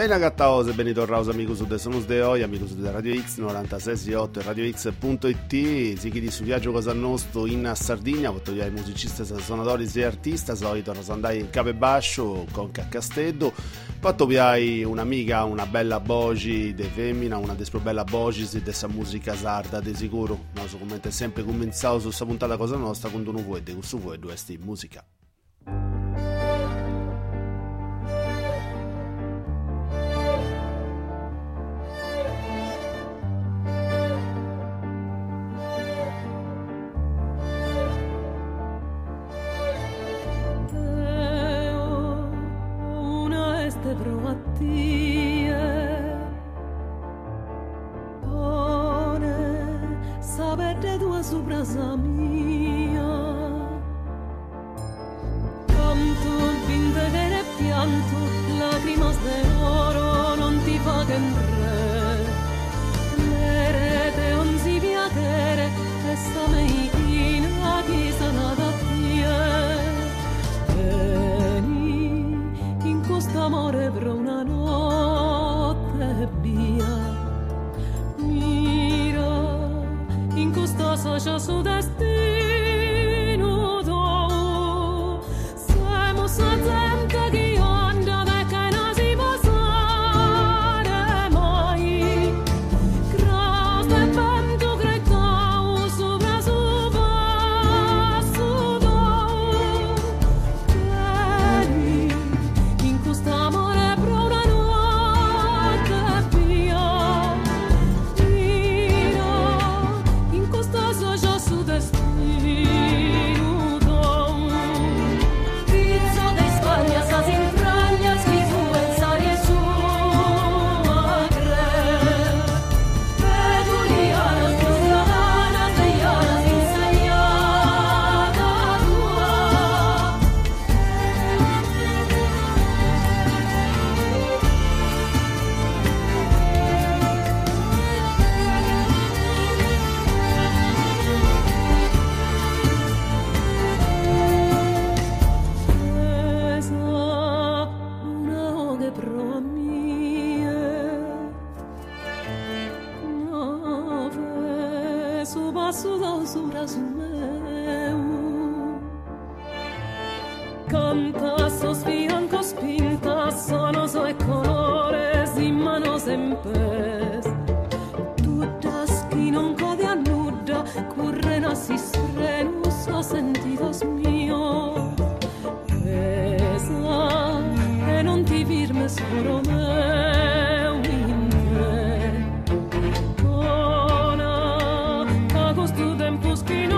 Ben agattaose, benitorraus amigos de Sonus de Oi, amigos de Radio X 96.8 e radiox.it. Si chi di su viaggio cosa nostro in Sardegna, portare i musicisti, suonatori e artisti, solito andare in Cape Bascio con Cacastedo. Fatto piai un'amica, una bella voce de femmina, una despro bella voce de sa musica sarda, de sicuro. No, so come sempre cominciamo su sta puntata cosa nostra con uno vuoi, de su vuoi, due sti musica. Canta, sospira, anco spinta, sono so e colore, si mano sempre. Tutta schina un co' di annuda, currena si strenus, ho sentito mio. Pesa, e non ti firme solo me, in te. Ona, a questo tempo schino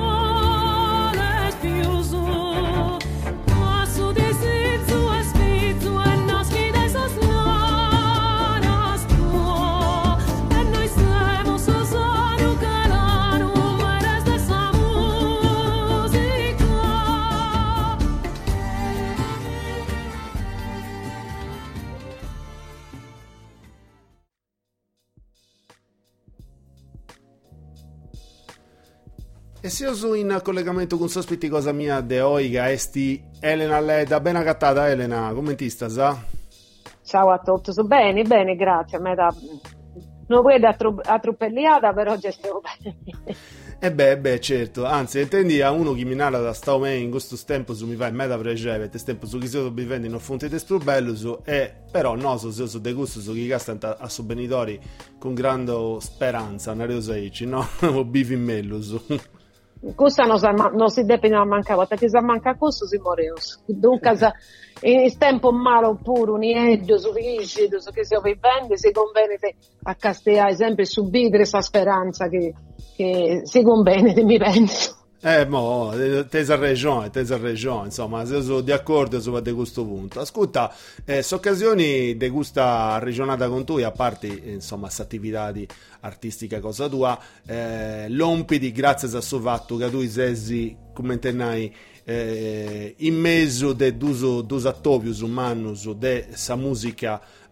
E se io sono in collegamento con sospetti cosa mia de oiga esti Elena Leda, ben agattata Elena, come ti sta? Ciao a tutti, sto bene, grazie, non vedo attroppelliata, però gestiamo bene. Beh, certo, anzi, intendi a uno che mi narra da sta me in questo tempo su mi fa in meta pregeve, te tempo su chi si vivendo in fonte di strubello su, e però no, su de gusto su chi casta a su benitori con grande speranza, non sei, no? O bivi in mello su. Questo non si deve mancare, perché se manca questo si muore. Dunque, in tempo malo oppure un ieddo, su rigido, su che si vivendo, si conviene a castellare sempre subire questa speranza che si conviene, mi penso. Tesa regione, insomma, se sono d'accordo su questo punto. Ascolta, s'occasioni di questa regionata con tu, a parte, insomma, attività artistica cosa tua, l'ompiti grazie a suo fatto che tu sei, come tenai, in mezzo de dus attovius umanus de sa musica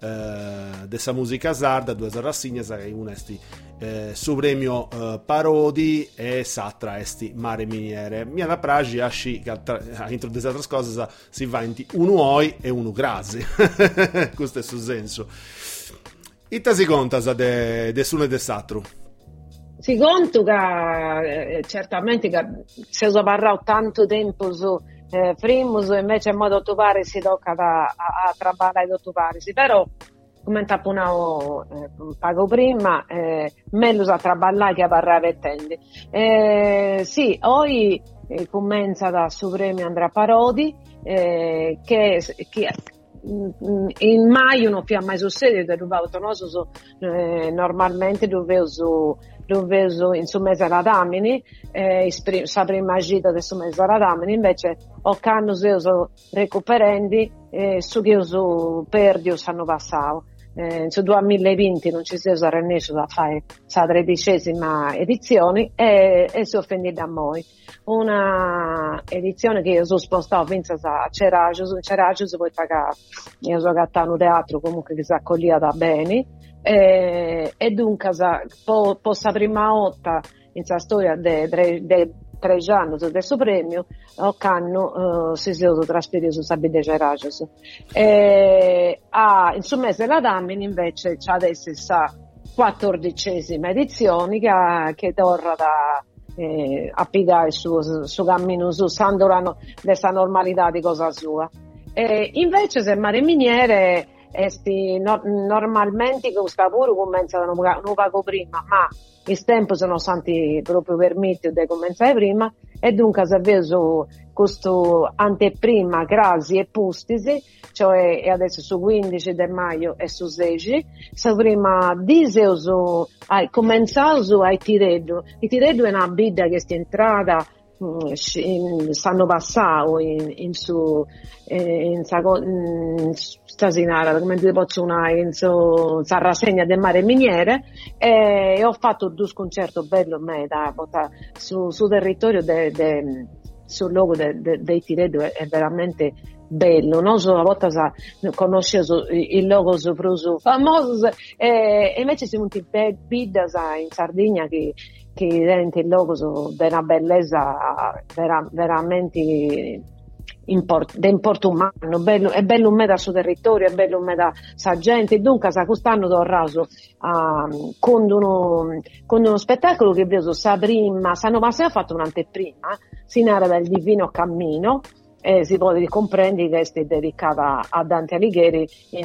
dessa musica sarda, due rassignas che una esti su premio Parodi e s'altra esti Mare Miniere. Mia da pragi asci che a introdurre altre cose si va in uno oi e uno grasi. Questo è il suo senso. Ita si conta de suno e de s'altro? Si conta che certamente che se ho parlato tanto tempo su primus, invece in modo trovare si tocca a trabalhare da trovare, però come tappunavo pago prima, meglio a trabalhare che a parlare tendi. Sì, oggi comincia da su premio Andrea Parodi, che in maio non più mai successo, normalmente dovevo in su mese alla Damini, sa prima gita del su mese alla Damini, invece ho canno se uso recuperandi, su che uso perdi sanno passato. In 2020 non ci si è reso da fare la 13ª edizione e si offende da noi. Una edizione che io sono spostato fino a Ceragius, poi io sono gattato un teatro comunque che si accoglia da bene e dunque possa prima volta in questa storia dei 3 anni del suo premio o canno si sono trasferito su Sabine Ceragius in su mese la Damini invece c'è adesso la 14ª edizione che torna a piegare su cammino su Sandorano questa normalità di cosa sua invece se Mare Miniere normalmente questo lavoro comincia da non pago prima ma i tempi sono stati proprio permessi di cominciare prima e dunque si è visto questo anteprima Grasi e Pustisi, cioè adesso su 15 di maggio e su 16, se prima dicevo cominciato a Tireddu. Il Tireddu è una bida che è entrata stanno passato in stasinara come ti posso in sa rassegna del Mare Miniere e ho fatto 2 concerti bello me su territorio sul luogo dei Tireddu è veramente bello, non solo una volta conoscevo il logo su famoso e invece siamo tutti bidas in Sardegna che diventa il logo di una bellezza veramente di importo umano, è bello un meta sul territorio, è bello un meta sa gente, dunque quest'anno ho raso con uno spettacolo che ho preso sa prima, sanno passare ha fatto un'anteprima, si narra del Divino Cammino, si può comprendere che è dedicata a Dante Alighieri in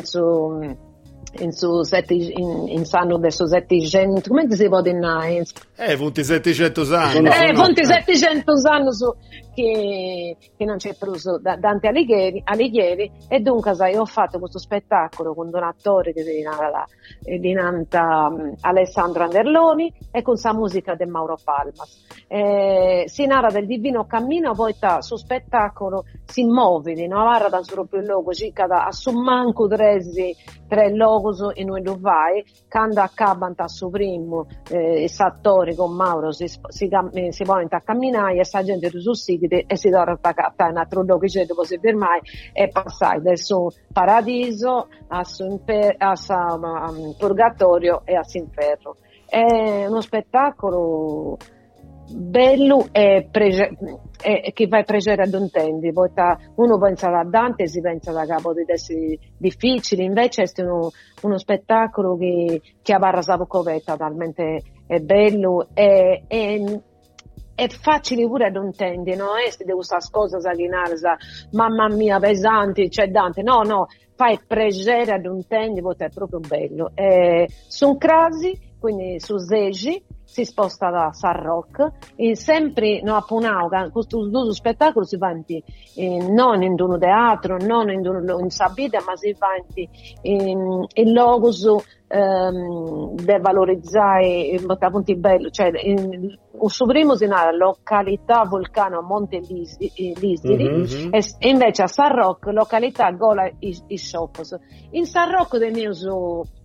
sanno adesso 700 come si può dire 700 anni 700 anni che non c'è più Dante Alighieri e dunque ho fatto questo spettacolo con un attore che di Nanta Alessandro Anderloni e con sa musica di Mauro Palmas si narra del Divino Cammino poi su spettacolo si muove no? Guarda da proprio il logo circa a su manco 3 logos e noi lo vai quando accabbano a suo primo i attori con Mauro si vogliono a camminare e sa gente su siti e si torna a un altro logo che c'è dopo si fermai e passai del suo paradiso a suo purgatorio e a Sinferro è uno spettacolo bello e che vai a pregare ad un tendi uno pensa a Dante si pensa da capo di testi difficili invece è uno spettacolo che abarra sa pocovetta talmente è bello e è facile pure ad un tendi no? Di questa cosa mamma mia pesanti c'è Dante no fai pregare ad un tendi è proprio bello sono crasi quindi su Zegi si sposta da San Rock e sempre no, a Punao questo spettacolo si va non in un teatro non in Sabida ma si va in logos da valorizzare appunto bello cioè su primo si nella località Vulcano Monte Lisiri e invece a San Rock località Gola i Sciopos in San Rock del mio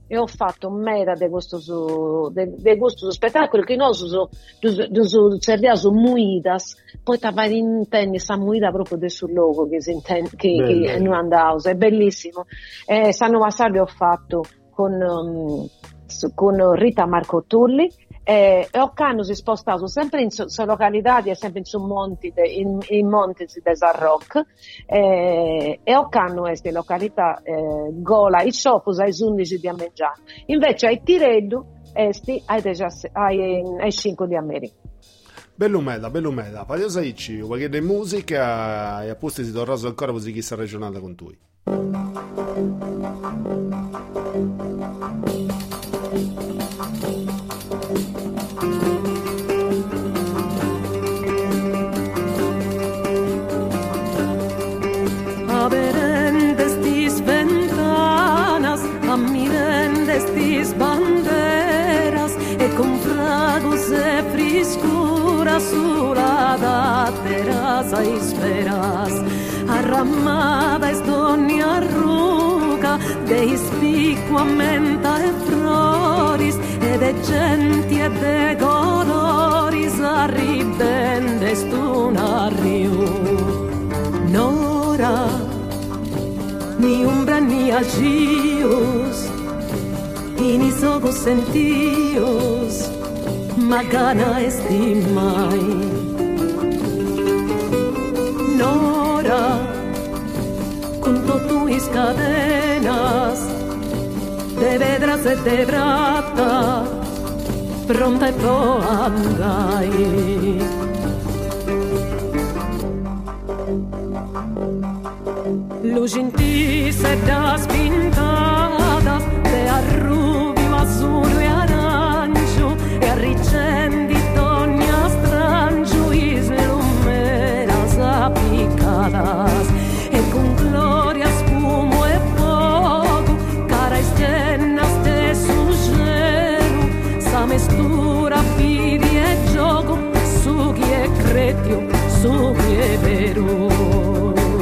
e ho fatto mera de questo spettacolo che noi su cerdiamo muidas, poi vai in tennis a muida proprio del sul logo che non andavo, è bellissimo. Sanno Vasardi ho fatto con Rita Marcotulli, e Occano si spostato sempre in località e sempre in monti in monti de San Rock, e Occano è in località Gola i Ciopos ai 11 di Ammengiano, invece ai Tireddu esti ai 5 di America. Bellumeda, Padiosa Icci, qualche di musica e apposta si torna ancora così chi sta regionale con tu. Aberendes tis ventanas, ammirendes tis banderas, e con fragos e friscura sulla dateras a esperas, arramada es doña arruga, de ispicua menta e floris, e de genti e de coloris, arribendes tu narriu. Nora, ni umbra ni agios, y ni ojos sentidos, magana estimai. Nora, con tuis cadenas, de vedras e de brata, pronta e pro andai. Luz in ti sedas pintadas de arrubio, azul e arancio, e arricendi ogni strangio, islumeras apicadas, e con gloria spumo e fuoco, cara escenas de suggero, sa mestura vidi e gioco, sughi e cretio, sughi e vero.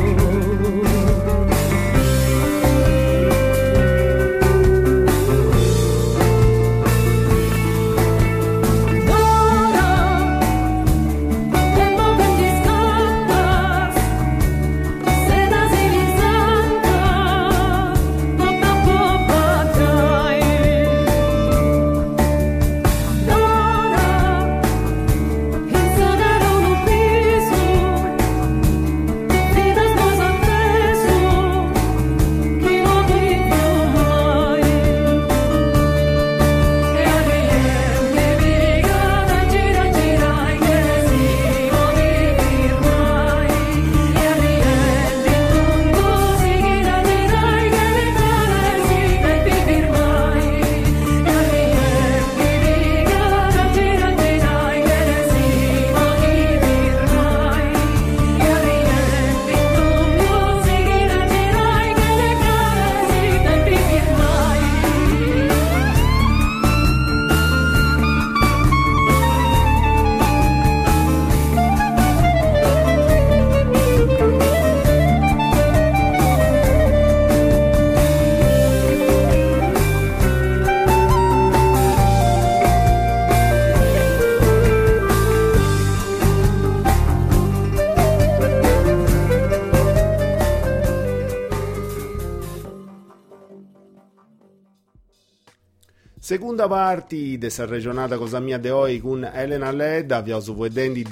Seconda parte dessa regionata cosa mia de oggi con Elena Ledda, abbiamo vedendo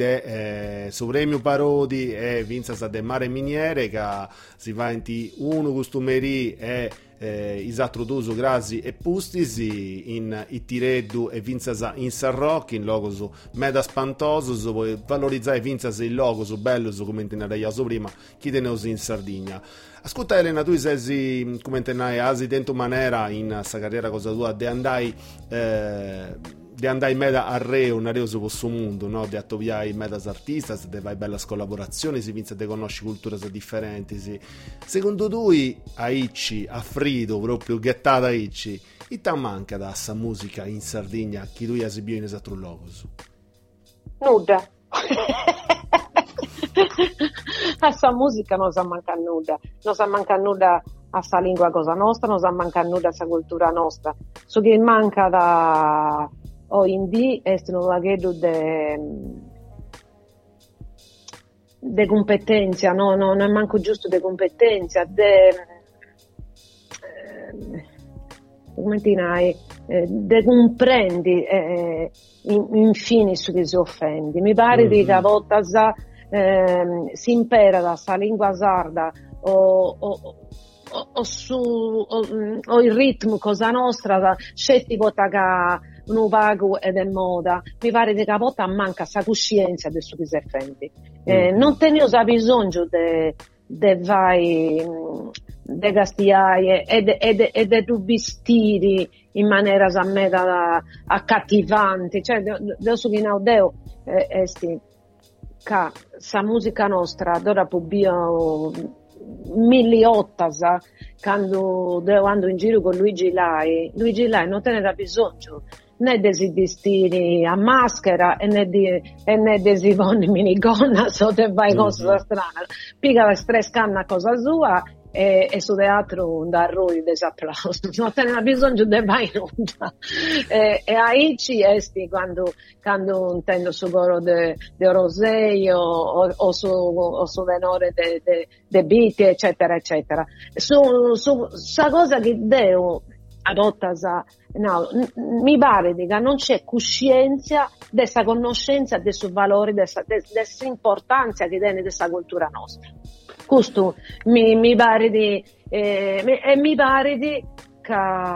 su premio Parodi e Vinza de Mare Miniere che si va in uno costumeri e Isatro Duso Grasi e Pustisi in Ittireddu e Vinza in San Roque in logo su meda spantoso su valorizzare Vinza il logo su bello su come intenderai prima chi teneus in Sardegna. Ascolta Elena, tu sei come intenderai asi dentro maniera in sta carriera cosa tua de andai meda a re un areo su questo mondo, no? Di attoviai medas artistas, de vai belle collaborazioni, si vince de conosci culture differenti, sì. Secondo tu a Icci, a Frido, proprio gettata Icci, e ti manca da sta musica in Sardegna che tu hai esibito in esatto luogo? Nuda. A sta musica non sa manca nuda a sta lingua cosa nostra, non sa mancare nulla a sta cultura nostra. So che manca da OIND è un laghetto de competenza, no, non è manco giusto de competenza, come de comprendi infine su che si offendi. Mi pare che a volte si impara da sta lingua sarda o il ritmo cosa nostra, scetti vota che non pago ed è moda. Mi pare che a volte manca sta coscienza di su che si offendi. Non teniamo bisogno de vai de castiai e de tu vestiti in maniera meta accattivanti, cioè adesso che naudeo esti ca sa musica nostra d'ora pubbio 1800 quando ando in giro con Luigi Lai non te ne da bisogno né desi vestiti a maschera e né desi con minigonna so te vai cosa strana piga la stress canna cosa sua e su teatro un darroi desapplauso non te ne da bisogno de vai nulla e aici esti quando intendo su coro de Rosei o su venore de Biti eccetera eccetera su sa cosa che Deo adotta no, mi pare che non c'è coscienza dessa conoscenza del suo valore dessa importanza che tiene questa cultura nostra. Questo mi pare di mi pare di che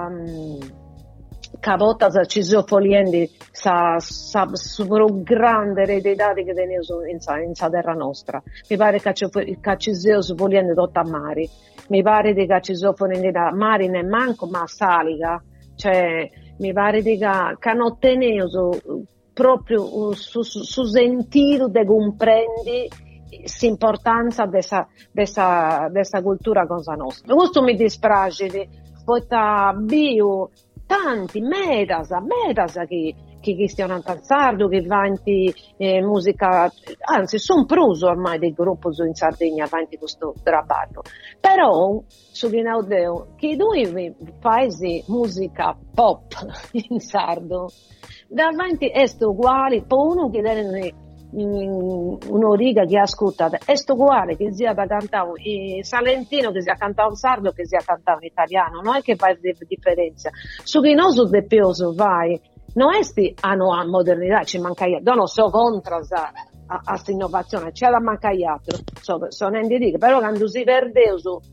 a volte ci sono foliendi sa super grande eredità che teniamo in terra nostra. Mi pare che ci sono foliendi tutti a mari. Mi pare che ci sono foliendi da mari ne manco ma saliga. Cioè, mi pare che non teniamo proprio su sentire de comprendi l'importanza dessa cultura cosa nostra. Questo mi dispiace, poi bio tanti metas che stiano a sardo, che vanti musica, anzi sono pruso ormai del gruppo in Sardegna avanti questo traballo, però su Ginaudeo che due paesi musica pop in sardo davanti è uguale, poi uno che deve una riga che ascoltate è uguale che sia da cantare in salentino, che sia cantare in sardo, che sia cantare in italiano, non è che fa differenza. Su chi non so de pioso vai non è a modernità, ci manca io, non so contro a questa innovazione, c'è da mancare altro, sono in dire, però quando si perde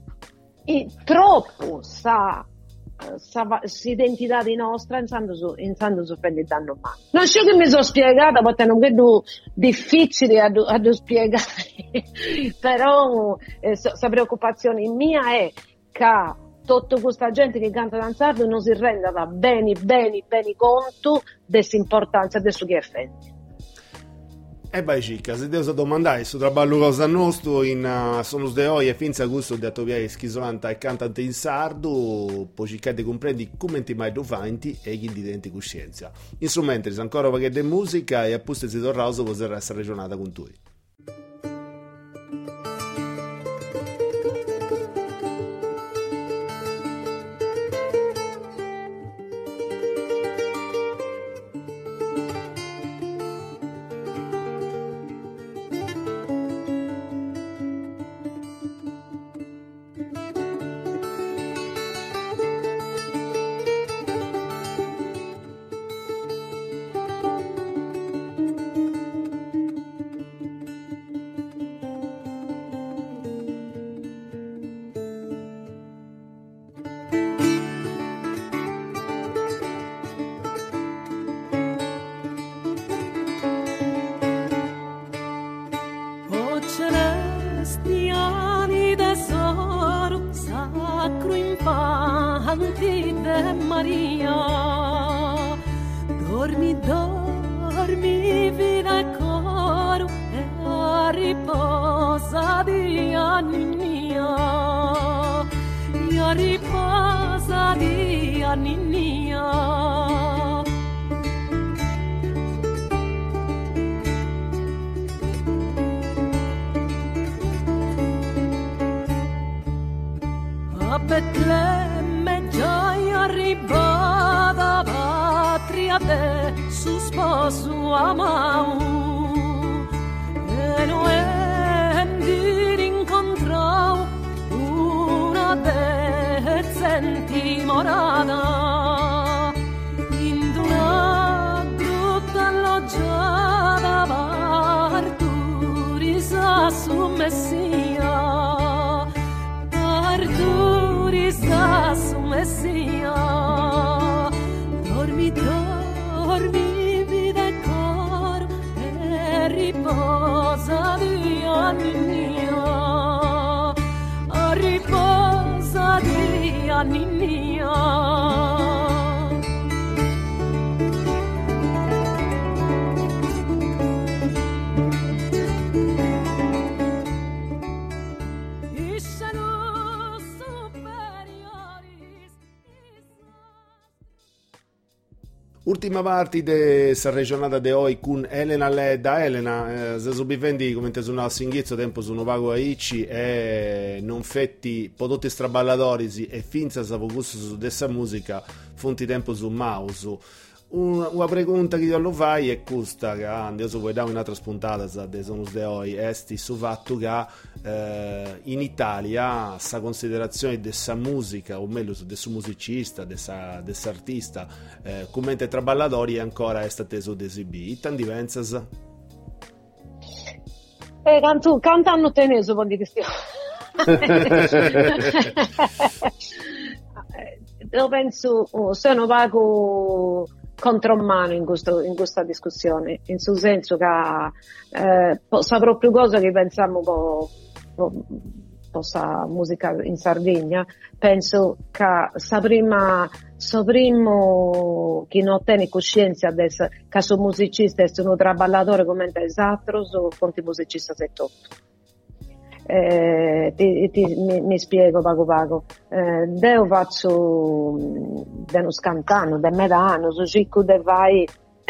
troppo sa identità di nostra intanto su prendi danno male. Non so che mi sono spiegata, perché non vedo difficile a spiegare, però la preoccupazione mia è che tutta questa gente che canta danzardo non si renda da bene conto dell'importanza adesso che è fendi. E vai cicca, se devo domandare su traballo cosa nostro in Sonus de Oi e finza gusto di attoviare schisolanta e cantante in sardo, poi ciccate comprendi come ti mai dovanti e gli diventi coscienza. Insomma, se ancora qualche de musica e apposta si torna potrà essere ragionata con tu. Celestiani tesoro sacro infanti de Maria, dormi vita e coro e a riposa di Annia, e a riposa di Annia. su amau e noi di rincontrau una decenti morada in una grotta alloggiata parturisa su Messia parturisa su Messia dormi vita e cor e riposa di anni mia riposa di anni mia. Ultima parte de sa regionata de oi con Elena Ledda. Elena, se subivendi come te suonava singhiezzo tempo su Novago Aici e non fetti prodotti straballatori e finza sa gusto su dessa musica fonti tempo su mouse. Una pregunta che io lo fai è questa, che adesso vuoi dare un'altra spuntata de sonus de oi, esti su fatto che in Italia sa considerazione dessa musica, o meglio del suo musicista, dessa artista, come tra ballatori è ancora è stato esibì. Itan divensas? Cantano teneso, vuol dire che stiamo. Io penso, sono vago contromano in questa discussione, in sul senso che saprò più cose che pensiamo possa musica in Sardegna. Penso che sapremo chi non tiene coscienza adesso che sono musicista e sono traballatore come esatto sono conti musicista setto. Mi spiego pago. Io faccio uno scantano, da metà anno, so circo di vai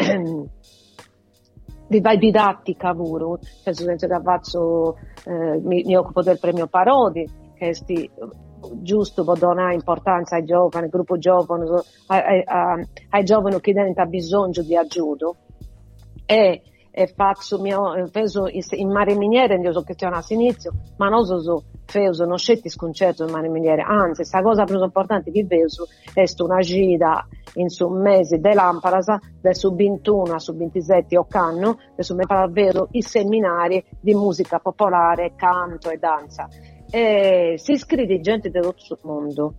didattica pure, nel senso che faccio, mi occupo del premio Parodi, che è giusto per dare importanza ai giovani, al gruppo giovane, ai giovani che hanno bisogno di aiuto. E faccio penso in mare miniere io so che c'è una inizio ma non so non scetti sconcerto in mare miniere, anzi sta cosa più importante che vedo è una gita in su mese de Lamparas del sub 21 a sub 27 Occanno del sub vedo i seminari di musica popolare, canto e danza e si iscrive gente da tutto il mondo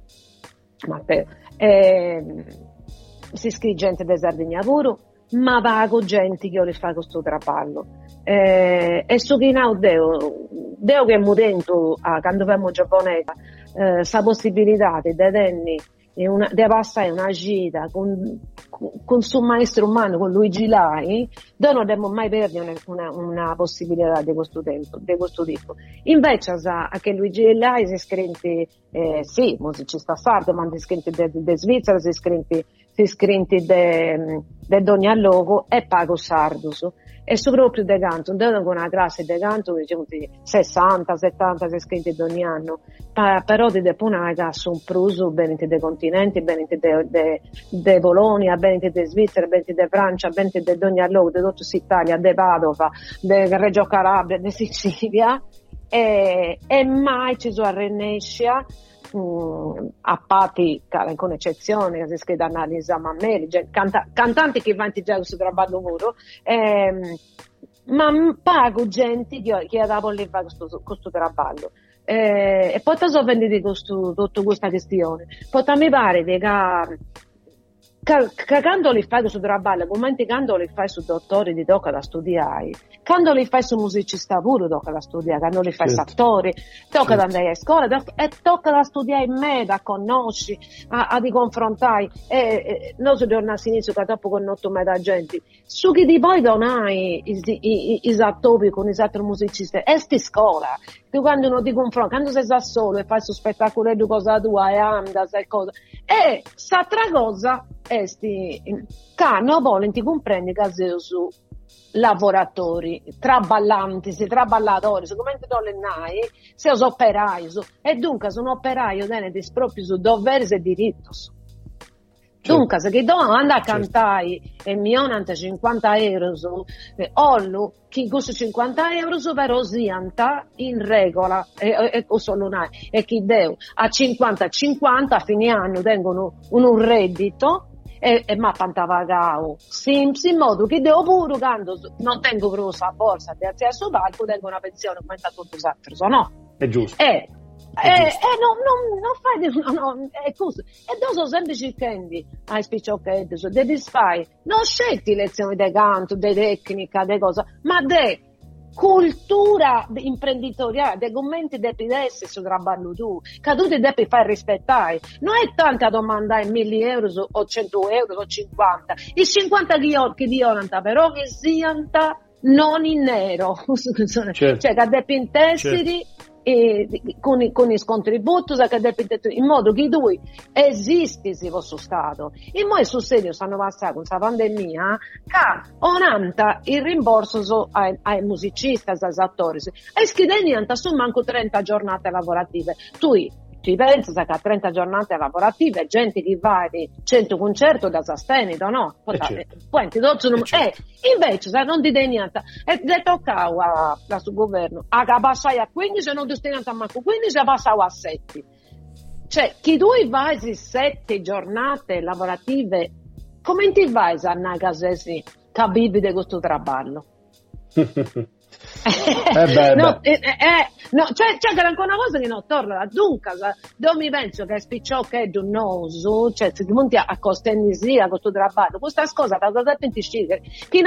si iscrive gente da Sardegna pure ma vago gente che io fa questo traballo e so che now Deo che è mudento quando abbiamo giapponese sa possibilità di passare una gita con suo maestro umano con Luigi Lai noi non dobbiamo mai perdere una possibilità di questo tipo invece a che Luigi Lai si è iscritti sì musicista sardo ma si è iscritti de Svizzera si è iscritti de Dogna Logo e pago sardos e su proprio de canto con una classe de canto diciamo di 60-70 si iscritti ogni anno però di Punaga sono pruso beniti dei continenti beniti de Polonia beniti de Svizzera beniti de Francia beniti de Dogna Logo de tutta Italia de Padova de Reggio Calabria de Sicilia e mai ci sono a Rennescia a pati con eccezione che si scrive Annalisa Mammeli cantanti che vanti già questo traballo puro ma pago gente che ha dato lì questo traballo e poi so vendere tutta questa questione poi mi pare che quando li fai su traballo, come quando li fai su dottori ti tocca da studiare, quando li fai su musicista pure tocca da studiare, quando li fai su attori tocca da andare a scuola e tocca da studiare in me, da conosci, a di confrontare e non so giorno all'inizio che dopo conosco me da gente su chi di poi non hai i attori con i altri musicisti e sti scuola tu quando uno ti confronta quando sei da solo e fai su spettacolo di cosa tua e andas e cosa e s'altra cosa che non vogliono ti comprendi che su lavoratori traballanti, traballatori, come ti dolennai, sei operaio e dunque sono operaio dene di proprio su doveri e diritti. Dunque, se chi devono andare a cantare e mi hanno 50 euro, ollu, chi gusta 50 euro, però si anta in regola, e chi deve a 50-50 a fine anno tengono un reddito, e ma pantavagao, in modo che devo pure, quando non tengo proprio la borsa, di alzare sul palco, tengo una pensione come tutti gli altri, no? È giusto. Non fai è così. E dopo sono sempre cercando ai spicciocchetti, devi fare, non scelti lezioni di canto, di tecnica, di cosa, ma di cultura imprenditoriale, dei commenti devi essere sul traballo tu, che tu ti devi far rispettare. Non è tanto a domandare 1.000 euro o 100 euro o 50, i 50 che dicono, però che siano non in nero, certo. Cioè che devi intessere. Certo. Con i contributi in modo che tu esisti se vostro stato e poi sul serio stanno passando con questa pandemia che onanta il rimborso ai musicisti, ai attori e schideni su manco 30 giornate lavorative. Tu ci pensi che a 30 giornate lavorative gente che va di 100 concerti da sostenito, no? Poi invece se non ti dai niente e ti tocca a sul governo a passare a 15 non ti stai a manco 15 a passare a 7, cioè chi tu vai 7 giornate lavorative come ti vai a una casa che vivi di questo traballo? C'è anche una cosa che non torna dunque dove mi penso che spicciò che è donoso, cioè se ti monti a costenisia questo traballo, questa cosa da pentiscire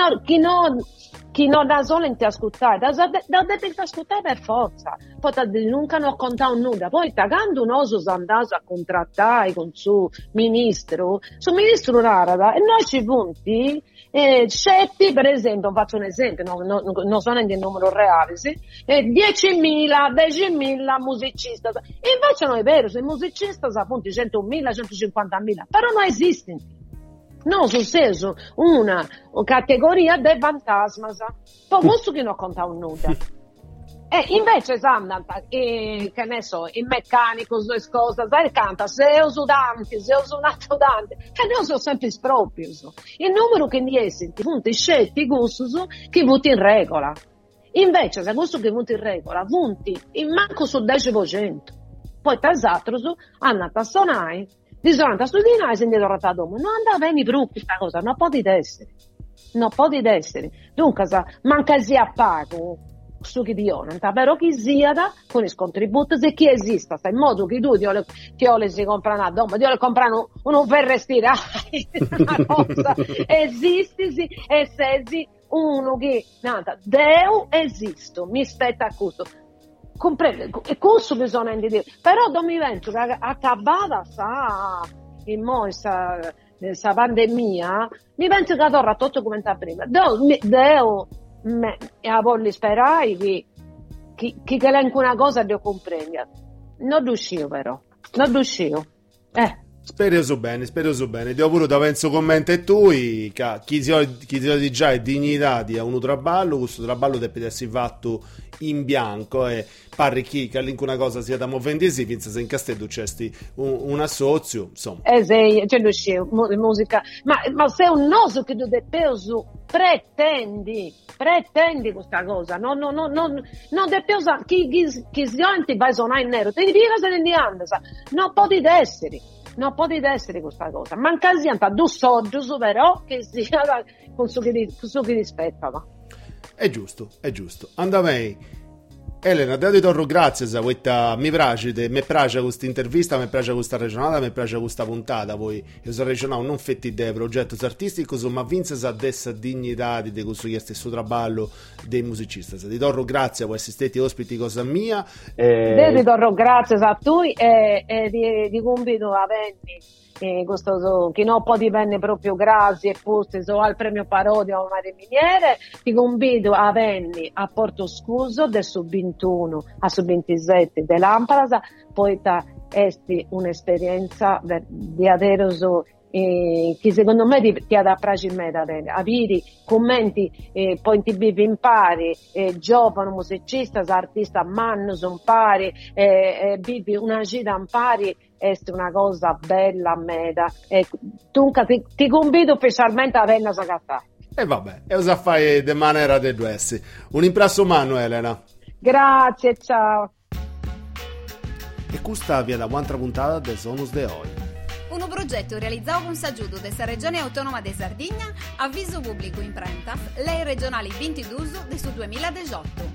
chi non da solo in ti ascoltare da devi ascoltare per forza, poi nunca non conta nulla, poi quando un oso si andato a contrattare con suo ministro narada e noi ci punti scetti per esempio, faccio un esempio, non sono in numero reale, sì? 10.000 musicisti, e invece non è vero, se i musicisti appunto 100.000, 150.000, però non esistono. No, sul senso, una categoria del fantasma, poi questo che non conta un nulla. E invece che ne so, il meccanico, le cose, canta, se uso tanti, se uso un altro tanti, che ne sono sempre proprio. Il numero che ne esiste, appunto, scelti gusti che vuoti in regola. Invece, se questo che vuoti in regola, vuoti in manco sul 10%. Poi, tra l'altro, hanno a suonare, bisogna studiare e sentire la domo. Non andava bene proprio questa cosa, non può essere. Non può essere. Dunque, manca sia pago. Su chi di onanta, però chi sia con i contributi se chi esista, in modo che tu ti si comprano una doma, ti comprano un per respirare, una cosa, esisti e sei uno che, nata, Deo esisto, mi spetta a questo. Comprende, e questo bisogna dire, però non mi penso che accabata in questa pandemia, mi penso che torna tutto come sta prima. Deo e a voglio sperare che anche una cosa devo comprendere. Non riuscivo però, non riuscivo. Spero bene. Dio pure da penso commento e tu che chi ti di già è dignità di un traballo, questo traballo deve essere fatto in bianco e pare che anche una cosa sia da movendesi, pensa se in Castello c'è un assozio, insomma. Sì, c'è riuscito, musica, ma se un noso che tu devi pretendi questa cosa, no, devi chi si vai a suonare in nero, ti dica se ne andiamo, non può essere questa cosa, manca sianta due soldi però che sia con su che rispettava. È giusto. Andà bene. Elena, ti torno grazie mi piace questa intervista, mi piace questa regionata, mi piace questa puntata. Poi io sono regionale, non fetti dei progetti artistici, ma vince a dessa dignità di questo che è stesso traballo dei musicisti. Ti torno grazie per essere stati ospiti cosa mia. Ti torno grazie a tu e di convito a venire. Questo che non può diventare proprio grazie e posti al premio parodia o Maria Miniere, ti convido a venire a Porto Scuso del sub 21 a sub 27 dell'Ampara, poi esti un'esperienza di aderoso che secondo me ti ha da piacere da avere commenti, poi ti bevi impari, giovane musicista, artista a mano, sono pari, vivi una gita impari, è una cosa bella a meta. Dunque ti convido specialmente a venire a Sagattà. E vabbè, e cosa fai de manera de duessi? Un impresso mano, Elena. Grazie, ciao. E questa viene la un'altra puntata del Sonus de Oi. Un progetto realizzato con s'aggiuto della Regione Autonoma de Sardegna, avviso pubblico in prentas, lei regionali 22 del 2018.